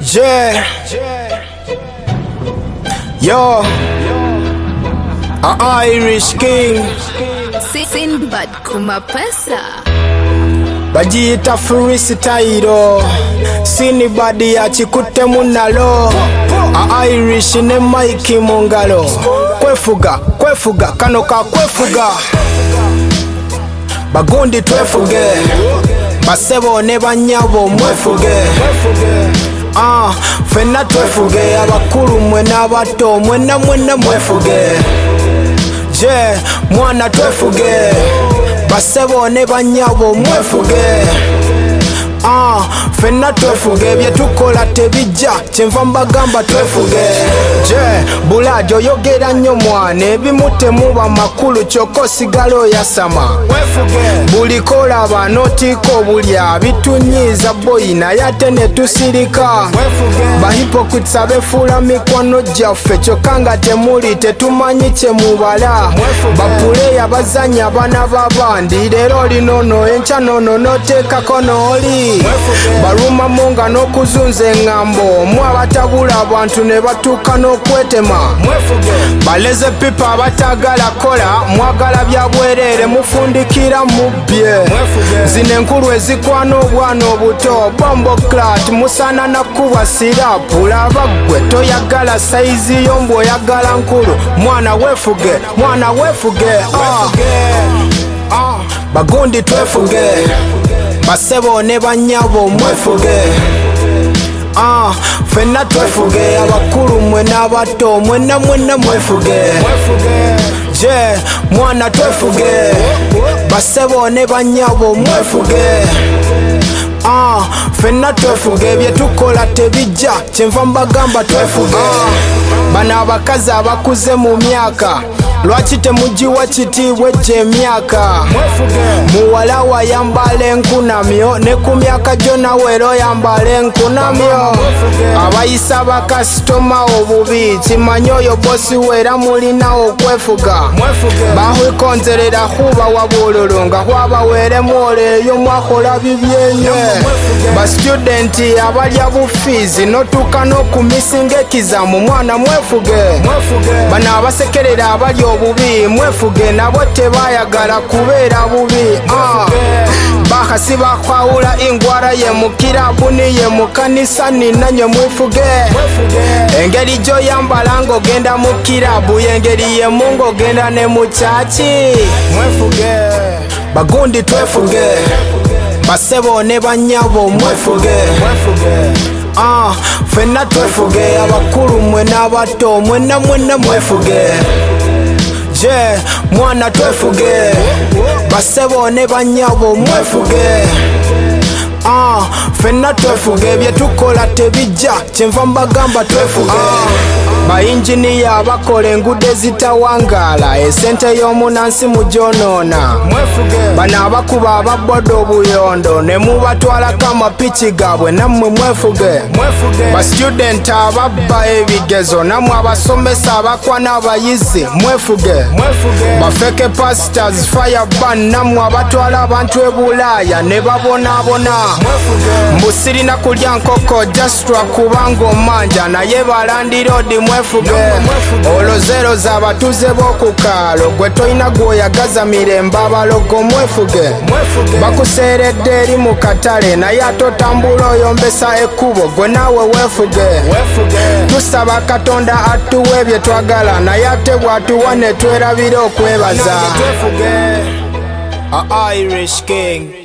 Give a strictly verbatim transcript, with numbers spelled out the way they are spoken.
Yeah. Yo. A Irish King. Sinbad kumapesa. Bajita freestyle. Sinbad achikute munalo. A Irish ne Mike mungalo. Kwefuga, kwefuga, kanoka kwefuga. Bagundi twefuge. Basebo ne banyabo mwefuge. Ah, fena twefuge. Abakuru mwena bato mwena mwena mwefuge. Je, mwana twefuge. Basebo ne banyabo mwefuge. Ah, fena twefuge. Byetukola tebijja kyenva mbagamba twefuge. Je, bulajo yogera nnyo mwana ebimute muba makulu kyokka osigala oyasama. Bulikola banotiko bulya bitunyiza boyi naye ate ne tusirika. Bahypocrites abefuula mikwano gyaffe kyokka nga temuli tetumanyi kye mubala. Bapuleya bazanya abaana b'abandi leero linono enkya nono n'oteekako n'oli. Balumamu nga n'okuzunza eŋŋambo mu abatabula abantu ne batuuka n'okwetema. Baleze pipa abatagala kola mwagala bya bwereere mufundikira mubbye. Zino enkulu ezikwana obwana obuto bombo clat musana nakuba sirapu. Laba ggwe toyagala sayizi yo mbw oyagala nkulu. Mwana weefuge, mwana weefuge. ah. ah. Bagundi twefuge. Basebo ne banyabo mwefuge. Ah, fena twefuge. Abakuru mwena bato mwena mwena mwefuge. Je, mwana twefuge. Basebo ne banyabo mwefuge. Ah, fena twefuge. Byetukola tebijja kyenva mbagamba twefuge. ah. Bana abakazi abakuze mu myaka lwaki temugiwa kitiibwa egyo emyaka. Muwala wayambala enkunamyo ne ku myaka gyo nawe era oyambala enkunamyo. Abayisa bakasitoma obubi kimanyi oyo bosi we era mulinawo okwefuga. Bahwekonzerera huba wabululu nga hwabaweeremu olwo eyo mwakola bibyenye. Basitudenti abalya bufiizi notuuka n'okumisinga ekizamu mwana mwefuge. Bano abasekerera abali obubi mwefuge nabo tebayagala kubeera bubi. ah. Bakasi bakwawula ingwara ye mukirabu niye mukanisa ninanye mwefuge. Engeri gyoyambala ng'ogenda mu kirabu yengeri yemu ng'ogenda ne mu kyaki. Bagundi twefuge. Basebo ne banyabo mwefuge. Ah, fena twefuge. Abakulu mwena bato mwena mwena mwefuge. Je, mwana twefuge. Basebo ne banyabo mwefuge. Ah, fena twefuge. Byetukola tebijja kyenva mbagamba twefuge. ah. Bayinginiya abakola enguudo ezitawangaala esente y'omunansi mugyonoona. Bano abakuba ababoda obuyondo ne mubatwalako amapiki gaabwe nammwe mwefuge. Basitudenti ababba ebigezo nammwe abasomesa abakwana abayizi mwefuge. Bafeke pastors fireban nammwe abatwala abantu e Bulaaya ne babonaabona. Mbu sirina kulya nkoko jasitwa kubanga omanja naye balandiroodi mwefuge. Olwo zero z'abatuuze b'okukaalo gwe toyina gw'oyagaza mirembe abalogo mwefuge. Bakuseeredde eri mu katale naye ate otambula oyombesa ekkubo gwe naawe weefuge. Tusaba Katonda atuwa bye twagala naye ate bw'atuwa ne twerabira okwebaza. A Irish King.